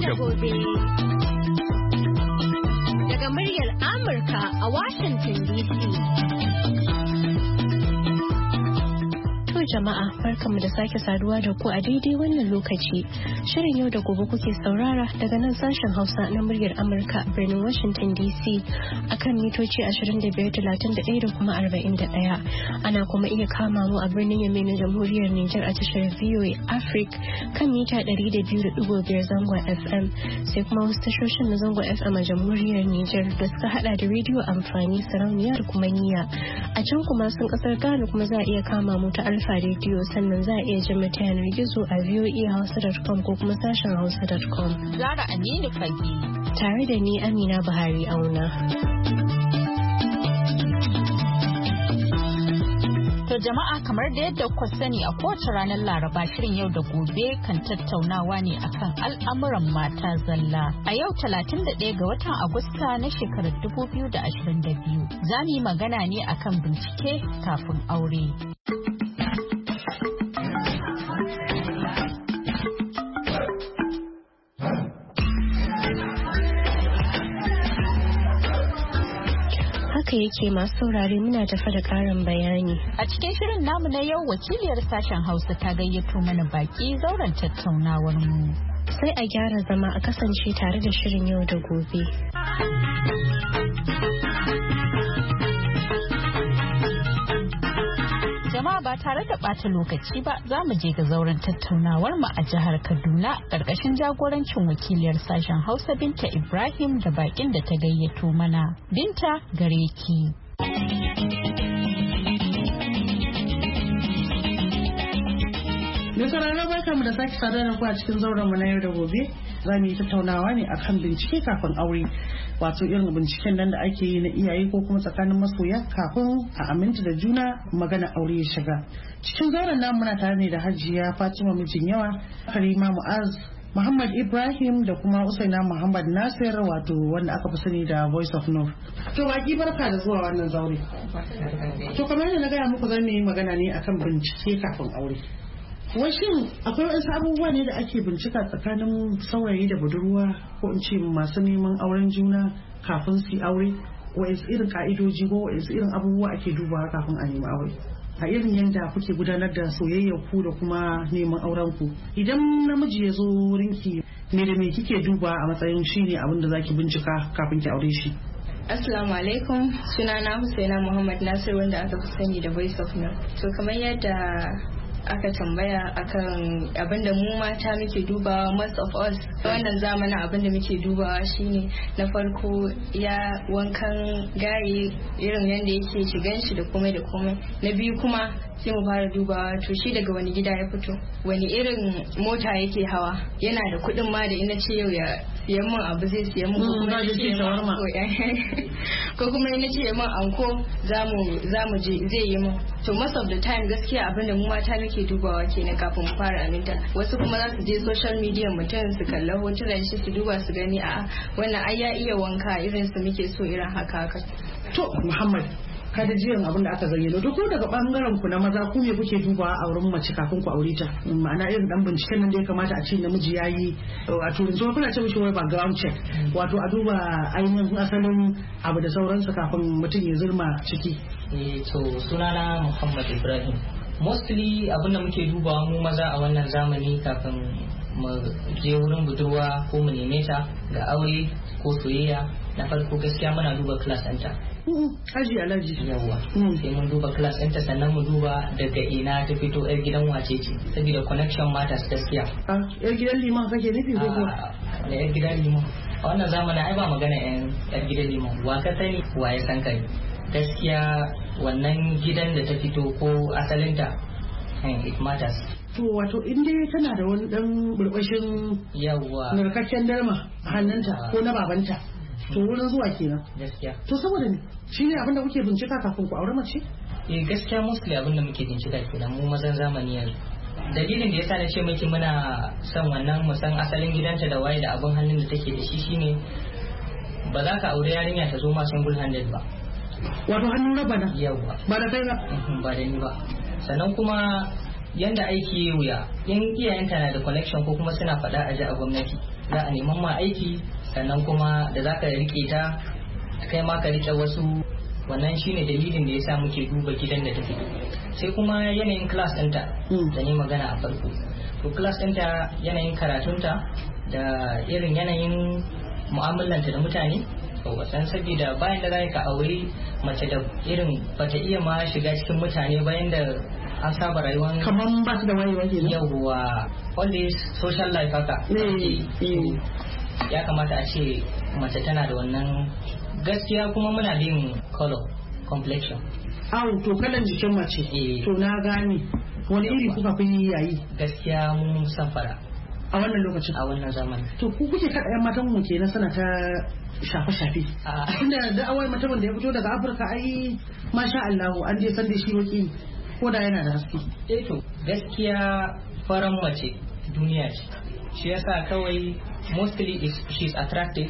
da gobe. Daga muryar Amurka a Washington DC. Jama'a barkanmu da sake saduwa da ku a daidai wannan lokaci. Shirin yau da gobe kuke saurara daga nan sashen Hausa na muryar Amurka a birnin Washington DC akan mitoci 2531 da kuma 41. Ana kuma iya kama mu a birnin Yamai na Jamhuriyar Nijar a tashar VOA Africa kan mita 200.5 zangon FM, sai kuma wasu tashoshin na zangon FM a Jamhuriyar Nijar da suka hada da rediyo amfani, sarauniya da kuma niyya. A can kuma sun kasar Ghana kuma za a iya kama mu ta Alfa rediyo, sannan za a iya jin mu ta yanar gizo a voahausa.com ko kuma sashen hausa.com. Zara Aminu Fage tare da ni Amina Buhari Auna. To jama'a, kamar da yadda kuka sani a kowace ranar Laraba shirin yau da gobe kan tattaunawa ne akan al'amuran mata zalla. A yau 31 ga watan Agusta na shekarar 2022 za mu yi magana ne akan bincike kafin aure. Haka yake, masu saurare muna tafa da ƙarin bayani. A cikin shirin namu na yau, wakiliyar sashen Hausa ta gayyato mana baki zauren tattaunawar mu. Sai a gyara zama a kasance tare da shirin yau da gobe. Jama'a ba tare da ɓata lokaci ba, za mu je ga zauren tattaunawar mu a jihar Kaduna ƙarƙashin jagorancin wakiliyar sashen Hausa Binta Ibrahim da bakin da ta gayyato mana. Binta, gare ki. Mai sauraro barka mu da sake saduwa da ku a cikin zauren mu na yau da gobe. Za mu yi tattaunawa ne akan bincike kafin aure, wato irin binciken nan da ake yi na iyaye ko kuma tsakanin masoya kafin a aminta da juna magana aure ya shiga. Cikin zauren namu muna tare ne da Hajiya Fatima mijin yawa, Karima Mu'az, Muhammad Ibrahim da kuma Usaina Muhammad Nasir, wato wanda aka fi sani da Voice of North. To baki barka da zuwa wannan zaure. To kamar yadda na gaya muku zan yi magana ne akan bincike kafin aure. Washin akwai wasu abubuwa ne da ake bincika tsakanin saurayi da budurwa ko in ce masu neman auren juna kafin su aure, wa'insu irin ka'idoji ko wa'insu irin abubuwa ake dubawa kafin a nemi aure a irin yadda kuke gudanar da soyayyar ku da kuma neman auren ku. Idan namiji ya zo wurin ki, me da me kike duba a matsayin shine abin da zaki bincika kafin ki aure shi? Assalamu alaikum, sunana Husaina Muhammad Nasir wanda aka fi sani da Voice of North. To kamar yadda aka tambaya akan abinda mu mata muke dubawa, most of us wannan zamanin abinda muke dubawa shine na farko ya wankan gaye, irin yadda yake shigan shi da komai da komai. Na biyu kuma sai mu fara dubawa to shi daga wani gida ya fito, wani irin mota yake hawa, yana da kuɗin ma da ina ce yau ya siyan min abu zai siyan min, ko kuma ina ce min anko zamu je zai yi min. To most of the time gaskiya abinda mu mata muke dubawa kenan kafin mu fara aminta. Wasu kuma za su je social media mutum su kalla hotunan shi su duba su gani a wannan ai ya iya wanka, irin su muke so irin haka. To Muhammad, kada jiyan abin da aka zayyano duk daga bangaren ku na maza, ku me kuke dubawa a wurin mace kafin ku aure ta? Ma'ana irin dan binciken nan da ya kamata a ce namiji yayi, a turanci kuna ce mishi wai background check, wato a duba ainihin asalin abu da sauransu kafin mutum ya zurma ciki. To sunana Muhammad Ibrahim. Mostly abin da muke dubawa mu maza a wannan zamani kafin mu je wurin budurwa ko mu neme ta ga aure ko soyayya, na farko gaskiya muna duba class ɗinta. Aji alaji. Yawwa. Sai mun duba class ɗinta, sannan mu duba daga ina ta fito, yar gidan wace ce, saboda connection matters gaskiya. Yar gidan liman kake nufi ko ko? Da yar gidan liman. A wannan zamanin ai ba magana yar gidan liman. Wa ka sani, wa ya san kai. Gaskiya wannan gidan da ta fito ko asalinta, it matters. To wato in dai tana da wani dan burbushin yawa narkakken dalma a hannunta ko na babanta, to wurin zuwa kenan. Gaskiya. To saboda ne shine abinda kuke bincika kafin ku aure mace? Gaskiya mostly abinda muke bincika kenan mu mazan zamani yanzu. Dalilin da yasa na ce miki muna son wannan mu san asalin gidanta da waye da abin hannun da take da shi shine ba za ka aure yarinya ta zo ma single handed ba. Wato hannun raba na? Yawa. Ba da kai ba? Ba da ni ba. Sannan kuma yanda aiki ya wuya in iyayenta na da connection ko kuma suna faɗa a ji a gwamnati za a neman ma aiki sannan kuma da za ka rike ta kai ma ka rike wasu. Wannan shine dalilin da ya sa muke duba gidan da take. Sai kuma yanayin class ɗinta da ne magana a farko. To class ɗinta yanayin karatunta da irin yanayin mu'amalanta da mutane. Wasan saboda bayan da za ka aure mace da irin bata iya ma shiga cikin mutane bayan da an saba rayuwar kamar ba su da wayewa kenan. Yawwa all this social life haka. Ya kamata a ce mace tana da wannan. Gaskiya kuma muna yin color complexion. To kalan jikin mace. To na gane. Wani iri kuka fi yayi? Gaskiya mun san fara. A wannan lokacin? A wannan zamanin. To ku kuke kada yan matan mu kenan sana ta shafe-shafe. Tunda da awai mutumin da ya fito daga Afirka ai masha Allah an je san da shi waki ko da yana da haske. To gaskiya faran mace duniya ce. Shi yasa kawai mostly she's attractive.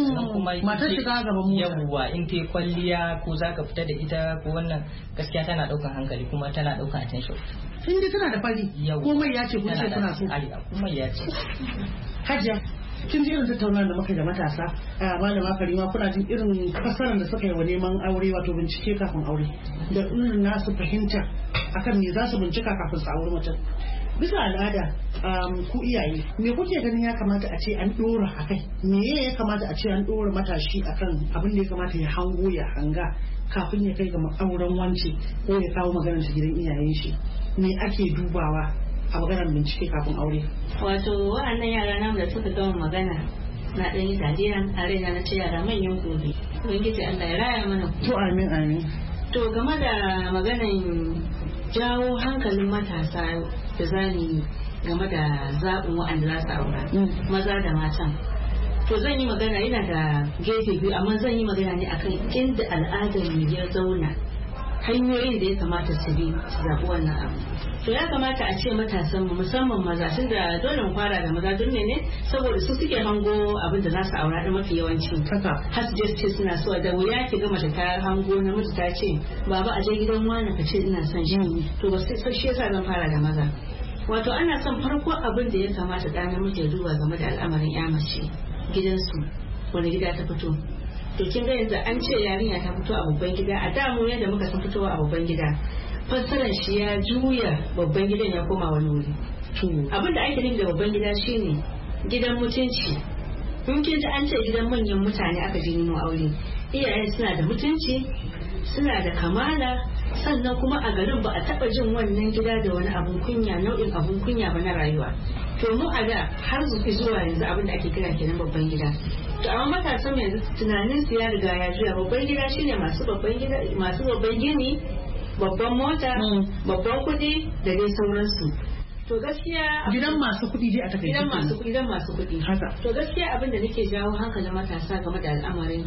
Matar shiga gaban mu. Yawwa in ta kwalliya ko za ka fita da ita ko wannan gaskiya tana daukan hankali kuma tana daukan attention. In dai tana da fari komai ya ce kun ce kuna so. Komai ya ce. Hajiya kin ji irin tattaunawar da muka da matasa malama Karima kuna jin irin fasaran da suka yi wa neman aure wato bincike kafin aure da irin nasu fahimta akan me za su bincika kafin su aure mutum. Bisa al'ada ku iyaye me kuke ganin ya kamata a ce an dora a kai me ya kamata a ce an dora matashi akan abin da ya kamata ya hango ya hanga kafin ya kai ga auren wance ko ya kawo maganar shi gidan iyayen shi me ake dubawa a maganar bincike kafin aure. Wato wa'annan yara namu da suka gama magana na ɗan yi dadiya a raina na ce yara manyan gobe ubangiji Allah ya raya mana. To amin amin. To game da maganar jawo hankalin matasa da zani game da zaɓin waɗanda za su aura maza da matan. To zan yi magana yana da gefe biyu amma zan yi magana ne akan inda al'adar mu ya zauna hanyoyin da ya kamata su bi su zaɓi wannan abu. To ya kamata a ce matasan mu musamman maza tun da dole mu fara da maza don ne saboda su suke hango abin da za su aura da mafi yawanci. Har su je suna so da wuya ki gama da ta hango namiji ta ce baba a je gidan wani ka ce ina son shi. To ba sai shi yasa zan fara da maza. Wato ana son farko abin da ya kamata ɗan namiji ya duba game da al'amarin ya mace gidansu wani gida ta fito. To kin ga yanzu an ce yarinya ta fito a babban gida a da mu yadda muka san fitowa a babban gida fassarar shi ya juya babban gidan ya koma wani wuri. Abin da ake nufi da babban gida shine gidan mutunci. In kin ji an ce gidan manyan mutane aka je nemo aure iyayen suna da mutunci suna da kamala sannan kuma a garin ba a taba jin wannan gida da wani abun kunya nau'in abun kunya ba na rayuwa. To mu a da har zuwa yanzu abin da ake kira kenan babban gida. To amma matasan yanzu tunanin su ya riga ya juya babban gida shine masu babban gida masu babban gini babban mota babban kuɗi da dai sauransu. To gaskiya gidan masu kuɗi dai a takaice gidan masu kuɗi haka. To gaskiya abin da nake jawo hankalin matasa game da al'amarin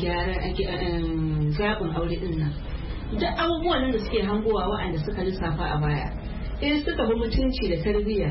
gyaran zaɓin aure din nan duk abubuwan da suke hangowa waɗanda suka lissafa a baya in suka bi mutunci da tarbiyya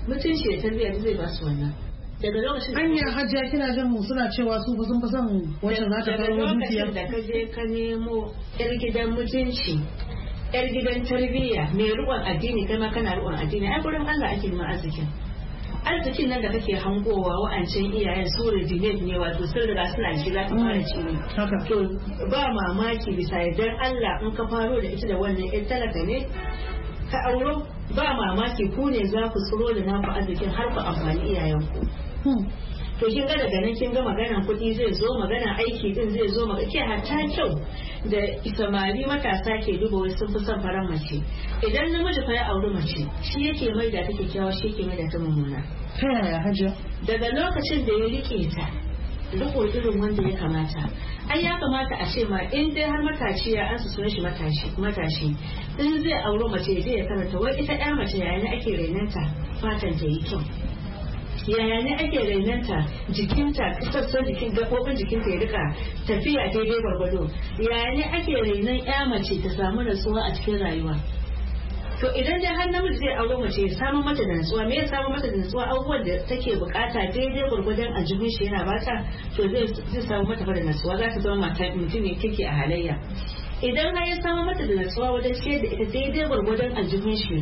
zai ba su wannan. Daga lokacin hanyar hajjiya kina jin mu suna cewa su ba sun fi son wacce za ta kawo dukiya. Daga lokacin da ka je ka nemo yar gidan mutunci yar gidan tarbiyya mai riƙon addini kai ma kana riƙon addini ai gurin Allah ake neman arzikin nan da kake hangowa wa'ancan iyayen su rejinet ne wato sun riga suna shi za ka fara ci ne. To ba mamaki bisa yardar Allah in ka faro da ita da wannan ƴan talaka ne ka auro ba mamaki ku ne za ku tsiro da naku arzikin har ku amfani iyayenku. To kin ga daga nan kin ga maganan kuɗi zai zo maganan aiki din zai zo ke hatta kyau da samari matasa ke duba wai sun fi son faran mace idan namiji fa ya auri mace shi yake mai da ta kyakkyawa shi yake mai da ta mummuna. Ta yaya hajiya? Daga lokacin da ya rike ta riko irin wanda ya kamata ai ya kamata a ce ma in dai har matashi ya ansa sunan shi matashi in zai auri mace ya karanta wai ita ƴa mace yayin ake renanta fatan ta yi kyau yaya ne ake rainanta jikinta sassan jikin gaɓoɓin jikinta ya rika tafiya daidai gwargwado yaya ne ake rainan ya mace ta samu natsuwa a cikin rayuwa. To idan dai har namiji zai aure mace ya samu mata da natsuwa me ya samu mata da natsuwa abubuwan da take bukata daidai gwargwadon aljihun shi yana bata to zai samu mata da natsuwa za ta zama mata mutum ne kike a halayya. Idan har ya samu mata da natsuwa wajen ciyar da ita daidai gwargwadon aljihun shi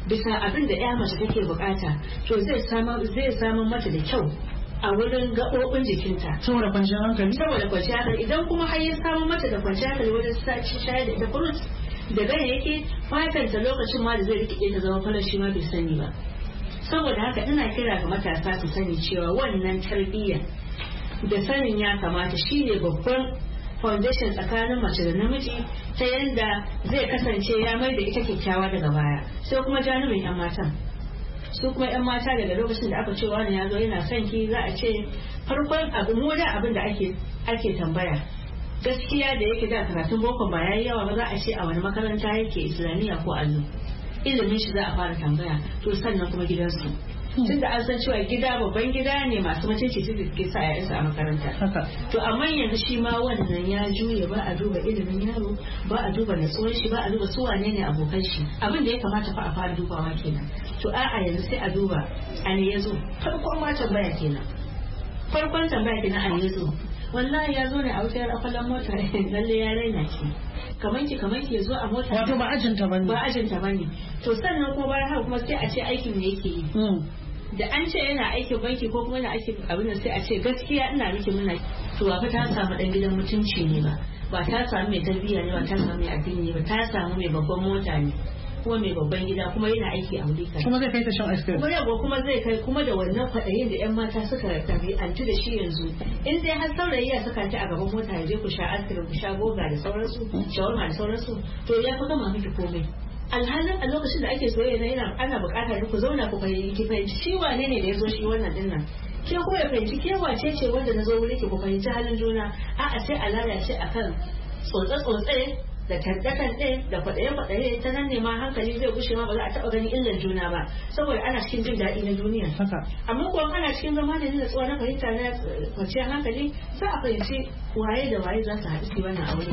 bisa abin da ya mace take bukata to zai samu mata da kyau a wurin gaɓoɓin jikinta saboda kwanciyar hankali idan kuma har ya samu mata da kwanciyar hankali wajen shayar da fruit da ganyayyaki fatanta lokacin ma da zai rikide ta zama farar shi ma bai sani ba. Saboda haka ina kira ga matasa su sani cewa wannan tarbiyya da sanin ya kamata shine babban foundation tsakanin mace da namiji ta yanda zai kasance ya mai da ita kyakkyawa daga baya. Sai kuma janibin 'yan matan su kuma 'yan mata daga lokacin da aka ce wani ya zo yana son ki za a ce farkon abin da ake tambaya gaskiya da yake da karatun boko ba yayi yawa ba za a ce a wani makaranta yake islamiyya ko allo ilimin shi za a fara tambaya to sannan kuma gidansu tun da an san cewa gida babban gida ne masu mutunci su ke sa yayansu a makaranta to amma yanzu shi ma wannan ya juye ba a duba ilimin yaro ba a duba natsuwar shi ba a duba su wane ne abokan shi abin da ya kamata fa a fara dubawa kenan to a'a yanzu sai a duba a ne yazo farkon ma tambaya kenan a ne yazo wallahi ya zo ne a wutar akwallon mota lalle ya raina ki kamar ki ya zo a mota wato ba ajinta bane to sannan kuma bayan haka kuma sai a ce aikin ne yake yi da an ce yana aikin banki ko kuma yana aikin abin da sai a ce gaskiya ina miki muna to ba fa ta samu dan gidan mutunci ne ba ta samu mai tarbiyya ne ba ta samu mai addini ne ba ta samu mai babban mota ne kuma mai babban gida kuma yana aiki a wuri kaza kuma zai kai ta shan ice cream kuma zai kai kuma da wannan kwaɗayin da 'yan mata suka ɗabi'antu da shi yanzu in dai har saurayi ya saka ta a gaban mota ya je ku sha ice cream ku sha goga da sauransu shawarma da sauransu to ya fi gama miki komai alhalin a lokacin da ake soyayya ana buƙatar ku zauna ku fahimci shi wane ne da ya zo shi wannan din nan ke kuma ya fahimci ke wace ce wanda na zo wuri ki ku fahimci halin juna a'a sai a lalace akan tsotse-tsotse da tanɗe-tanɗe da kwaɗaye-kwaɗaye ta nan ne ma hankali zai gushe ma ba za a taɓa ganin illar juna ba saboda ana cikin jin daɗi na duniya amma kuwa ana cikin zama da nuna tsuwa na fahimta na kwanciyar hankali za a fahimci waye da waye za su haɗu su wannan aure.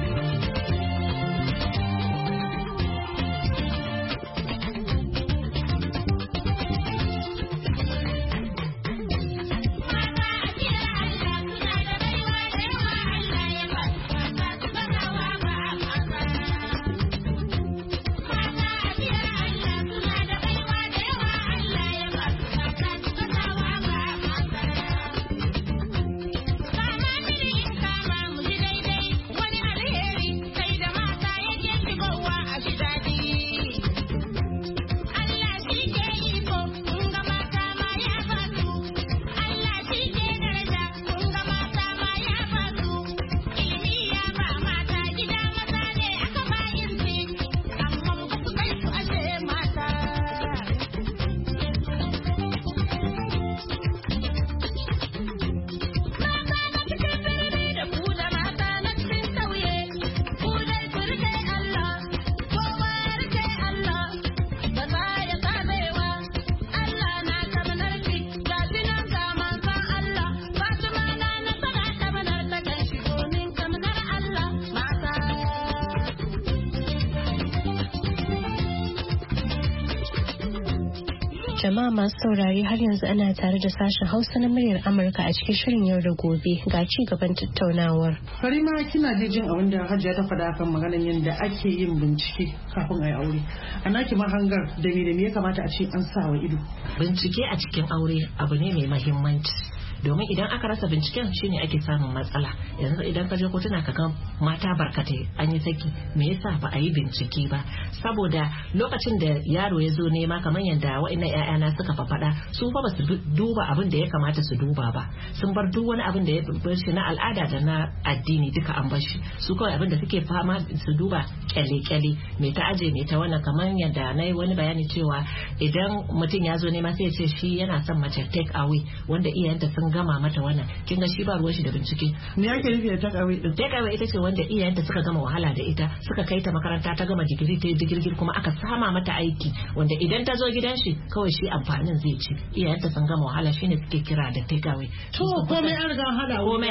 Jama'a masu saurari har yanzu ana tare da sashen Hausa na muryar Amurka a cikin shirin yau da gobe ga ci gaban tattaunawar. Karima kina jin abin da Hajiya ta faɗa kan maganar yadda ake yin bincike kafin a yi aure. A naki mahangar da me ya kamata a ce an sa wa ido. Bincike a cikin aure abu ne mai mahimmanci. Domin idan aka rasa binciken shine ake samun matsala. Yanzu idan ka je kotuna ka ga mata barkatai an yi saki me yasa ba a yi bincike ba saboda lokacin da yaro ya zo nema kamar yadda wa'annan ƴaƴana suka faɗa su fa ba su duba abin da ya kamata su duba ba sun bar duk wani abin da ya bar shi na al'ada da na addini duka an bar shi su kawai abin da suke fama su duba kyale-kyale me ta aje me ta wannan kamar yadda na yi wani bayani cewa idan mutum ya zo nema sai ya ce shi yana son mace take away wanda iyayenta sun gama mata wannan kin ga shi ba ruwan shi da bincike. Me yake nufi da take away din? Take away ita ce wanda iyayenta suka gama wahala da ita suka kai ta makaranta ta gama digiri ta digirgir kuma aka sama mata aiki wanda idan ta zo gidan shi kawai shi amfanin zai ci iyayenta sun gama wahala shine suke kira da take away. To komai an riga an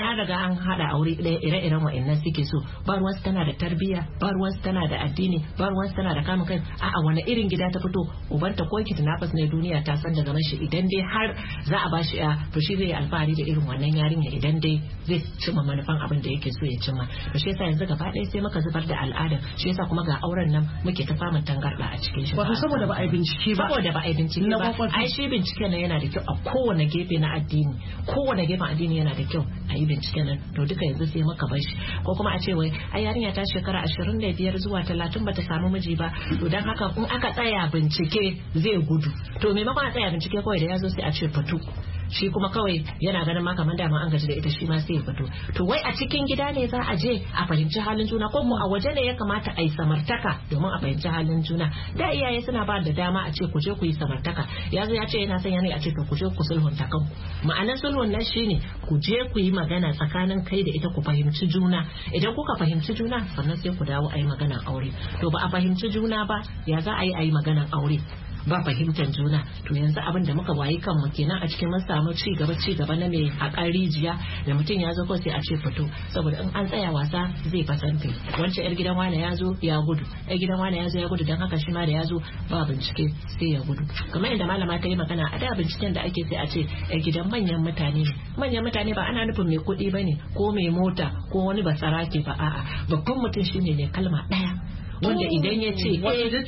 hada aure ɗaya ire-iren wa'annan suke so ba ruwansu tana da tarbiyya ba ruwansu tana da addini ba ruwansu tana da kamun kai a'a wani irin gida ta fito ubanta ko kidnappers ne duniya ta san daga mashi idan dai har za a bashi ya to shi zai alfahari da irin wannan yarinya idan dai zai cimma manufan abin da yake so ya cimma. To shi yasa yanzu gaba ɗaya sai muka zubar da al'adar, shi yasa kuma ga auren nan muke ta samun tangarɗa a cikin shi. Wato saboda ba a yi bincike ba. Saboda ba a yi bincike ba. Ai shi binciken nan yana da kyau a kowane gefe na addini. Kowane gefen addini yana da kyau a yi binciken nan. To duka yanzu sai muka bar shi. Ko kuma a ce wai ai yarinya ta shekara 25 zuwa 30 bata samu miji ba. To dan haka in aka tsaya bincike zai gudu. To maimakon a tsaya bincike kawai da yazo sai a ce fito. Shi kuma kawai yana ganin ma kamar dama an gaji da ita shi ma sai ya fito. To wai a cikin gida ne za a je a fahimci halin juna ko a waje ne ya kamata a yi samartaka domin a fahimci halin juna. Da iyaye suna ba da dama a ce ku je ku yi samartaka. Ya zo ya ce yana son yana a ce to ku je ku sulhunta kanku. Ma'anar sulhun nan shine ku je ku yi magana tsakanin kai da ita ku fahimci juna. Idan kuka fahimci juna sannan sai ku dawo a yi maganar aure. To ba a fahimci juna ba ya za a yi maganar aure. Ba fahimtar juna. To yanzu abin da muka wayi kanmu kenan a cikin mun samu ci gaba na mai haƙar rijiya da mutum ya zo ko sai a ce fito saboda in an tsaya wasa zai fasante wancan yar gidan wani ya zo ya gudu yar gidan wani ya zo ya gudu dan haka shi ma da ya zo ba bincike sai ya gudu. Kamar yadda malama ta yi magana a da binciken da ake sai a ce yar gidan manyan mutane ba ana nufin mai kuɗi bane ko mai mota ko wani basarake ba a'a babban mutum shine mai kalma ɗaya wanda idan ya ce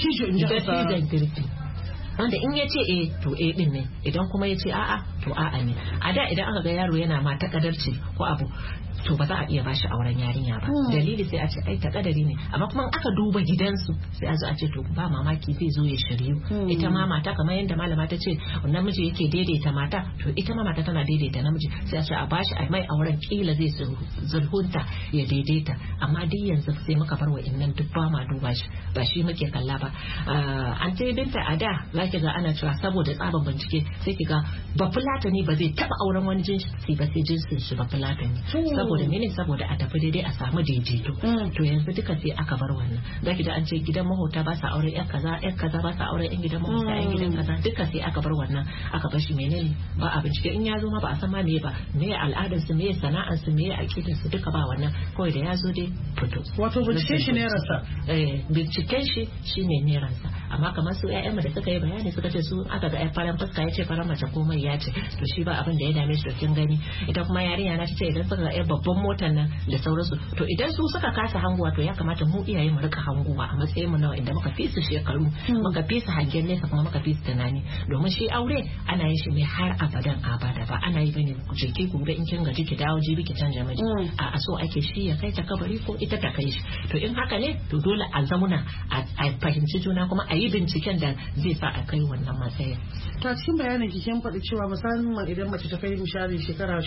wanda in ya ce to din ne idan kuma ya ce a'a to a'a ne. A da idan aka ga yaro yana ma takadarci ko abu to ba za a iya bashi auren yarinya ba. Dalili sai a ce ai takadari ne amma kuma aka duba gidansu sai a zo a ce to ba mamaki zai zo ya shiryu. Ita ma mata kamar yadda malama ta ce namiji yake daidaita mata to ita ma mata tana daidaita namiji sai a ce a bashi a mai auren kila zai zulhunta ya daidaita. Amma duk yanzu sai muka bar wa'annan duk ba ma duba shi ba shi muke kalla ba. An ce binta a da zaki ga ana cewa saboda tsaban bincike sai ki ga ba fulatani ba zai taba auren wani jinsi ba sai jinsin shi ba fulatani. Saboda mene saboda a tafi daidai a samu daidaito. To yanzu duka sai aka bar wannan. Zaki da an ce gidan mahota ba sa auren yan kaza ba sa auren yan gidan mahota yan gidan kaza duka sai aka bar wannan aka bar shi menene ba a bincike in ya zo ma ba a san ma me ba me al'adar su me sana'ar su me aqidar su duka ba wannan kawai da ya zo dai fito. Wato binciken shi ne rasa. Binciken shi shine ne rasa. Amma kamar su ƴaƴan da suka yi bayani suka ce su aka ga faran fuska ya ce faran mace komai ya ce to shi ba abin da ya dame shi kin gani. Ita kuma yarinya na ce idan suka ga babban motar nan da sauransu to idan su suka kasa hanguwa to ya kamata mu iyaye mu rika hanguwa a matsayin mu na inda muka fi su shekaru muka fi su hangen nesa kuma muka fi su tunani domin shi aure ana yin shi ne har abadan abada ba ana yi bane ku je ki gobe in kin gaji ki dawo jibi ki canja miji a so ake shi ya kai ta kabari ko ita ta kai shi. To in haka ne to dole a zauna a fahimci juna kuma a yi binciken da zai sa a kai wannan matsayin. To cikin bayanin ki kin faɗi cewa musamman idan mace ta kai misali shekara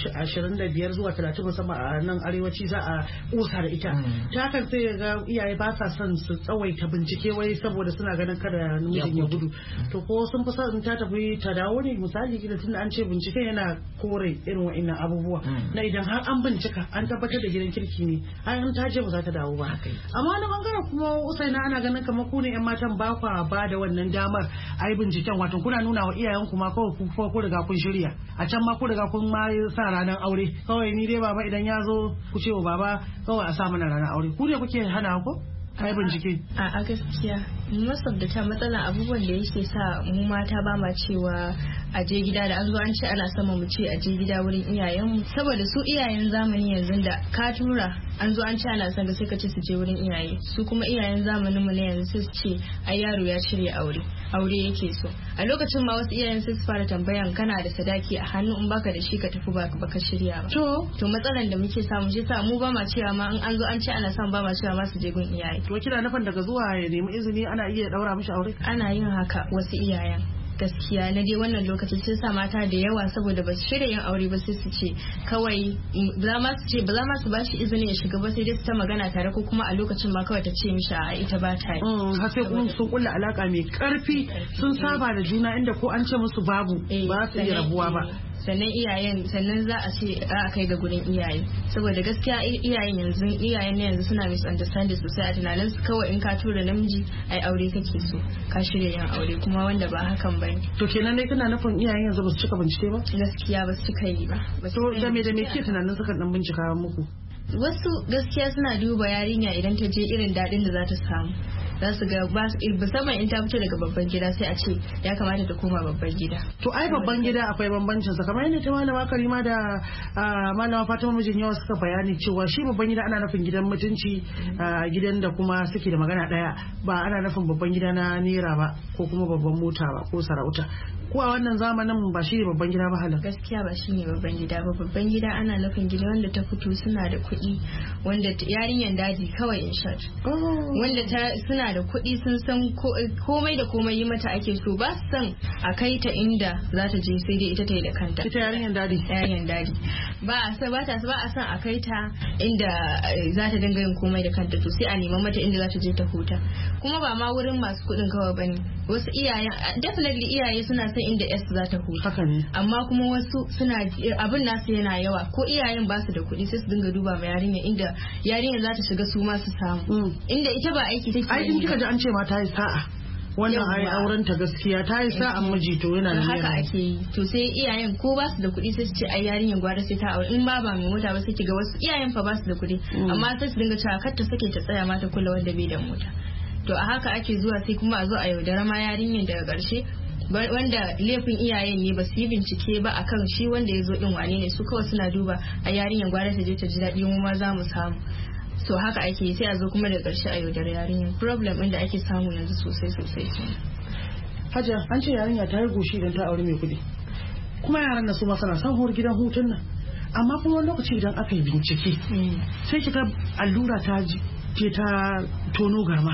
25 zuwa 30 musamman a nan arewaci za a kusa da ita. Ta kan sai ga iyaye ba sa son su tsawaita bincike wai saboda suna ganin kada namijin ya gudu. To ko sun fi son ta tafi ta dawo ne misali kila tunda an ce bincike yana kore irin wa'annan abubuwa. Na idan har an bincika an tabbatar da gidan kirki ne an ta je ba za ta dawo ba. Amma wani bangaren kuma Usaina ana ganin kamar ku ne yan matan ba kwa ba da wannan damar a yi binciken wato kuna nuna wa iyayen ku ma kawai ku riga kun shirya a can ma ku riga kun ma sa ranar aure kawai ni dai baba idan ya zo ku ce wa baba kawai a sa mana ranar aure ku ne kuke hana ko kai bincike. A gaskiya most of the time matsalan abubuwan da yake sa mu mata ba ma cewa a je gida da an zo an ce ana sama mu ce a je gida wurin iyayenmu saboda su iyayen zamani yanzu da ka tura an zo an ce ana son da sai ka ce su je wurin iyaye su kuma iyayen zamanin mu ne yanzu sai su ce ai yaro ya shirya aure yake so a lokacin ma wasu iyayen sai su fara tambayan kana da sadaki a hannu in baka da shi ka tafi baka shirya ba to matsalan da muke samu shi sa mu ba ma cewa ma in an zo an ce ana son ba ma cewa ma su je gun iyaye. To kina nufin daga zuwa ya nemi izini ana iya daura mishi aure? Ana yin haka wasu iyayen gaskiya na dai wannan lokacin sun sa mata da yawa saboda ba su shirya yin aure ba sai su ce kawai ba za ma su ba shi izini ya shiga ba sai dai su ta magana tare ko kuma a lokacin ma kawai ta ce mishi a ita ba ta yi. Har sai sun kulla alaka mai karfi sun saba da juna inda ko an ce musu babu ba su iya rabuwa ba. Sannan za a ce a kai ga gurin iyaye saboda gaskiya iyayen na yanzu suna misunderstanding sosai a tunanin su kawai in ka tura namiji ai aure kake so ka shirya yin aure kuma wanda ba hakan bane. To kenan dai kana nufin iyayen yanzu ba su cika bincike ba? Gaskiya ba su cika yi ba. To da me ke tunanin suka dan bincika muku? Wasu gaskiya suna duba yarinya idan ta je irin dadin da za ta samu za su ga musamman in ta fito daga babban gida sai a ce ya kamata ta koma babban gida. To ai babban gida akwai bambancin sa kamar yadda ta malama Karima da malama Fatima mijin yawa suka bayani cewa shi babban gida ana nufin gidan mutunci, gidan da kuma suke da magana daya, ba ana nufin babban gida na nera ba ko kuma babban mota ba ko sarauta. Ko a wannan zamanin ba shi ne babban gida ba halin? Gaskiya ba shi ne babban gida ba. Babban gida ana nufin gida wanda ta fito suna da kuɗi, wanda yarinyar daji kawai in short, wanda suna da kuɗi sun san komai da komai yi mata ake so, ba su san a kai ta inda za ta je sai dai ita ta yi da kanta. Ita yarinyar daji ba a san a kai ta inda za ta dinga yin komai da kanta, to sai a neman mata inda za ta je ta huta. Kuma ba ma wurin masu kuɗin kawai bane, wasu iyayen definitely iyaye suna son inda S za ta huta, amma kuma wasu suna abin nasu yana yawa, ko iyayen ba su da kuɗi sai su dinga duba ma yarinya inda yarinya za ta shiga su ma su samu, inda ita ba aiki take. Ai in kika ji an ce ma ta yi sa'a, wannan ai auren ta gaskiya ta yi sa'an miji, to yana da haka ake yi. To sai iyayen ko ba su da kuɗi sai su ce ai yarinyar gwara sai ta aure, in ba mai mota ba sai ki ga wasu iyayen fa ba su da kuɗi amma sai su dinga cewa kar ta sake ta tsaya ma ta kula wanda bai da mota. To a haka ake zuwa sai kuma a zo a yaudara ma yarinyar daga ƙarshe, wanda laifin iyayen ne ba su yi bincike ba akan shi wanda ya zo din wane ne, su kawai suna duba a yarinyar gwara ta je ta ji daɗi mu ma za mu samu. So haka ake yi, sai a zo kuma da ƙarshe a yaudar yarinyar. Problem ɗin da ake samu yanzu sosai. Hajiya, an ce yarinya ta yi goshi idan ta aure mai kuɗi, kuma yaran da su ma suna son hor gidan hutun nan, amma kuma wani lokaci idan aka yi bincike sai kika allura ta ce ta tono garma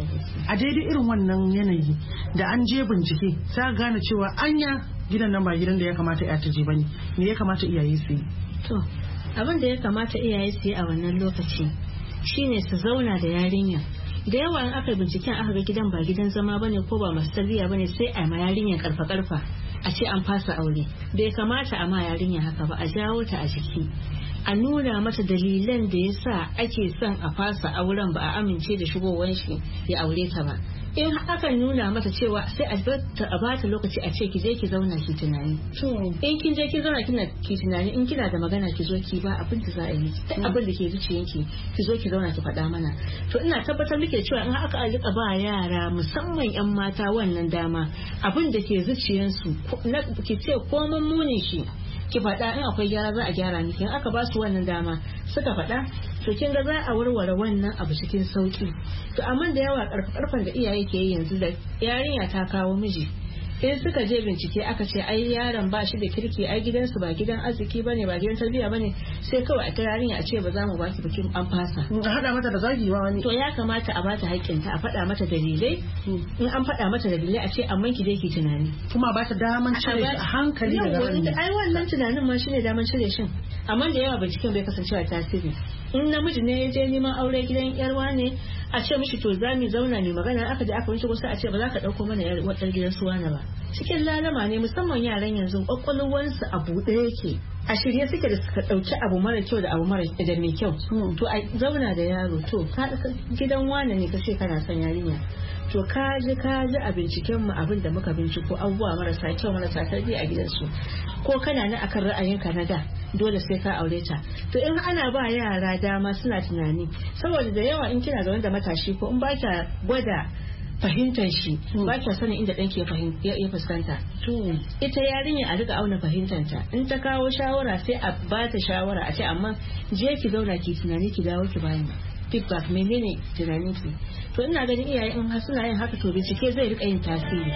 a daidai irin wannan yanayi da an je bincike sai gane cewa anya gidan nan ba gidan da ya kamata ya ta je bane, me ya kamata iyaye su yi? To abin da ya kamata iyaye su yi a wannan lokaci shine su zauna da yarinya. Da yawa in aka binciken aka ga gidan ba gidan zama bane ko ba masu tarbiyya bane, sai a ma yarinya karfa a ce an fasa aure. Bai kamata a ma yarinya haka ba, a jawo ta a jiki, a nuna mata dalilan da yasa ake son a fasa auren, ba a amince da shigowar shi ya aure ta ba. In aka nuna mata cewa sai a bata lokaci a ce ki je ki zauna ki tunani. In kin je ki zauna ki tunani, in kina da magana ki zo ki ba abin da za a yi, duk abin da ke zuciyanki ki zo ki zauna ki faɗa mana. To ina tabbatar muke cewa in aka rika ba yara musamman yan mata wannan dama, abin da ke zuciyansu ki ce komai munin shi ki faɗa, in akwai gyara za a gyara miki. In aka ba su wannan dama suka faɗa, to kin ga za a warware wannan abu cikin sauki. To amma da yawa karfan da iyaye ke yi yanzu, da yarinya ta kawo miji, in suka je bincike aka ce ai yaron ba shi da kirki, ai gidansu ba gidan arziki bane, ba gidan tarbiyya bane, sai kawai a kira yarinya a ce ba za mu baki bikin, an fasa. A hada mata da zagi ba wani. To ya kamata a bata haƙƙinta, a faɗa mata dalilai. In an faɗa mata dalilai a ce amma ki dai ki tunani. Kuma ba ta daman cire shi a hankali daga ranar. Ai wannan tunanin ma shine daman cire shin. Amma da yawa binciken bai kasancewa tasiri. In namiji ne ya je neman aure gidan yarwa ne, a ce mishi to za mu zauna ne magana, aka je aka wuce kusa a ce ba za ka ɗauko mana yar wadar gidan suwa na ba. Cikin lalama ne, musamman yaran yanzu kwakwalwarsu a buɗe yake, a shirye suke da suka ɗauki abu mara kyau da abu mara da mai kyau. To a zauna da yaro, to gidan wane ne ka ce kana son yarinya, to ka ji a binciken mu abin da muka binciko abubuwa marasa kyau marasa tarbiyya a gidansu, ko kana nan akan ra'ayinka na da dole sai ka aure ta. To in ana ba yara dama suna tunani, saboda da yawa in kina zaune da matashi ko in ba ka gwada fahimtar shi, ba kya sanin inda ɗan ke ya fuskanta. Ita yarinya a riga auna fahimtanta, in ta kawo shawara sai a ba ta shawara a ce amma je ki zauna ki tunani ki dawo ki bani feedback, menene tunanin ki. To ina ganin iyaye in har suna yin haka, to bincike zai rika yin tasiri.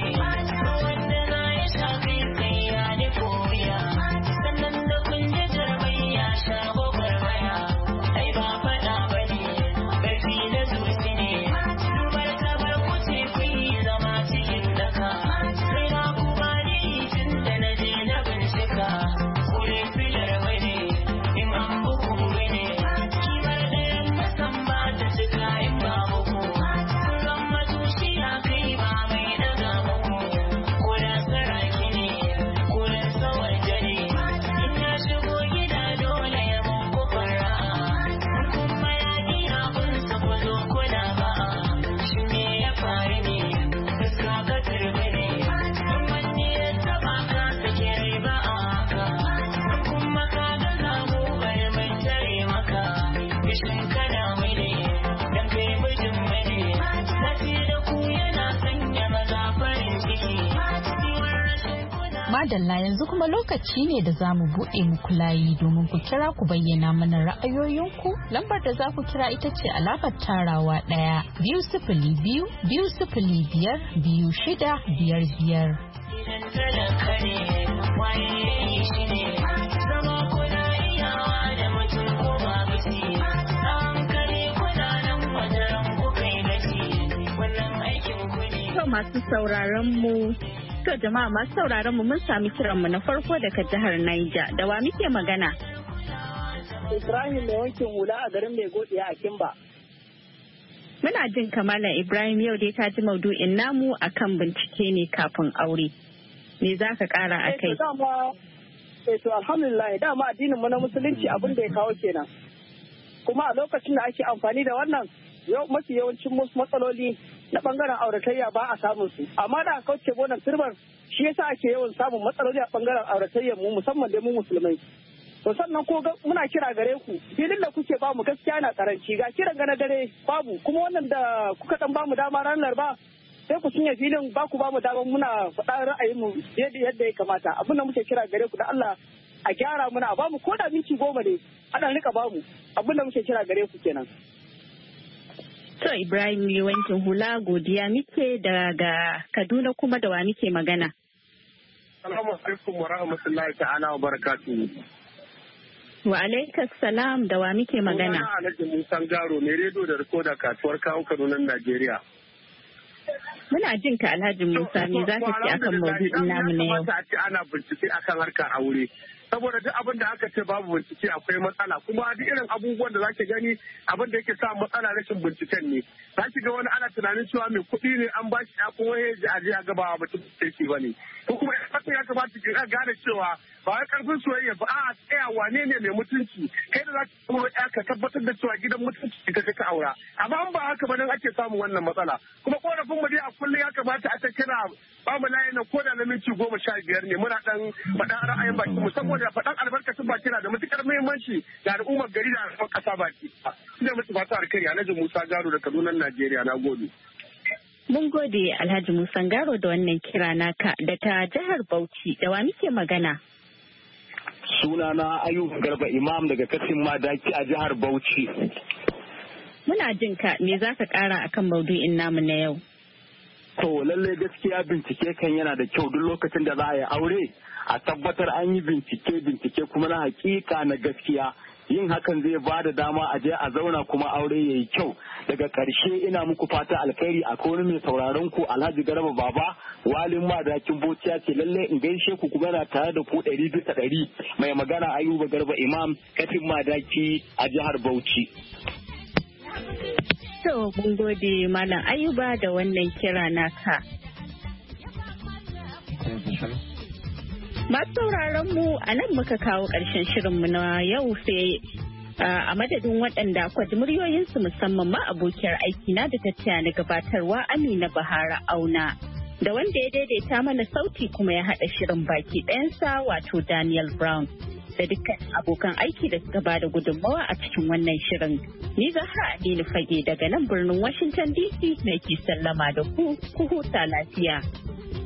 Wanda na ya shafi sai ya da koya, sannan da kun ji madalla yanzu kuma lokaci ne da za mu buɗe muku layi domin ku kira ku bayyana mana ra'ayoyinku. Lambar da za ku kira ita ce alamar tarawa 1-202-5-26-5. Masu sauraron mu to jama'a masu sauraron mu mun sami kiran mu na farko daga jihar Niger. Da wa muke magana? Ibrahim mai wankin hula a garin Mai Godiya a Kimba. Muna jin kamala Ibrahim, yau dai ka ji maudu'in namu akan bincike ne kafin aure. Me za ka kara a kai? To alhamdulillah dama addinin mu na musulunci abin da ya kawo kenan. Kuma a lokacin da ake amfani da wannan mafi yawancin matsaloli na bangaren auratayya ba a samun su, amma da aka kauce wannan turbar shi yasa ake yawan samun matsaloli a bangaren auratayya mu musamman da mu musulmai. To sannan ko muna kira gare ku, filin da kuke ba mu gaskiya na karanci, ga kiran gana dare babu, kuma wannan da kuka dan ba mu dama ranar ba sai ku cinye filin ba ku ba mu dama muna faɗa ra'ayin mu yadda ya kamata. Abin da muke kira gare ku da Allah a gyara muna, a ba mu ko da minti 10 ne ana rika ba mu, abin da muke kira gare ku kenan. To Ibrahim mai wankin hula, godiya muke daga Kaduna, kuma da wa muke magana? Assalamu alaikum wa rahmatullahi ta'ala wa barakatuhu. Wa alaikas salam, da wa muke magana? Sunana Alhaji Musa Garo, mai rediyo da rikoda kasuwar kawo Kaduna Najeriya. Muna jin ka Alhaji Musa, me za ka ce akan maudu'in namu na yau? Ana bincike akan harkar aure. Saboda duk abin da aka ce babu bincike akwai matsala, kuma duk irin abubuwan da zaki gani abin da yake sa matsala rashin binciken ne. Zaki ga wani ana tunanin cewa mai kuɗi ne an ba shi ya kuma ya je a gaba mutum kirki ba ne. Ko kuma ya kamata ki gane cewa ba wai karfin soyayya ba, a tsaya wane ne mai mutunci, kai da zaki kuma ka tabbatar da cewa gidan mutunci ka ka aura. Amma an ba haka ba nan ake samun wannan matsala. Kuma korafin mu dai a kullum ya kamata a ta kira ba mu layi na koda na minti 15 ne muna dan faɗa ra'ayin baki mu, saboda faɗan albarkacin baki na da matukar muhimmanci ga al'ummar gari da al'ummar ƙasa baki. Ina mutu fata alkhairi, Alhaji Musa Garo da Kaduna Najeriya, na gode. Mun gode Alhaji Musa Garo da wannan kira naka daga jihar Bauchi. Da wa muke magana? Sunana Ayuba Garba Imam daga Kasin Madaki a jihar Bauchi. Muna jin ka, me za ka kara akan maudu'in namu na yau? To lallai gaskiya bincike kan yana da kyau duk lokacin da za a yi aure a tabbatar an yi bincike kuma na hakika na gaskiya. Yin hakan zai ba da dama a je a zauna kuma aure ya yi kyau. Daga ƙarshe ina muku fata alkhairi, akwai wani mai sauraron ku Alhaji Garba Baba walin Madakin Bauchi ce lallai in gaishe ku kuma na tare da ku 100%. Mai magana Ayuba Garba Imam, Kasin Madaki a jihar Bauchi. To mun gode Malam Ayuba da wannan kira naka. Masu sauraron mu a nan muka kawo ƙarshen shirinmu na yau, sai a madadin waɗanda kwaji muryoyinsu musamman ma abokiyar aikina da tattaya na gabatarwa Amina Bahara Auna. Da wanda ya daidaita mana sauti kuma ya haɗa shirin baki ɗayansa wato Daniel Brown. Da dukkan abokan aiki da suka bada gudunmawa a cikin wannan shirin. Ni Zahra Aminu Fage daga nan birnin Washington DC nake sallama da ku huta lafiya.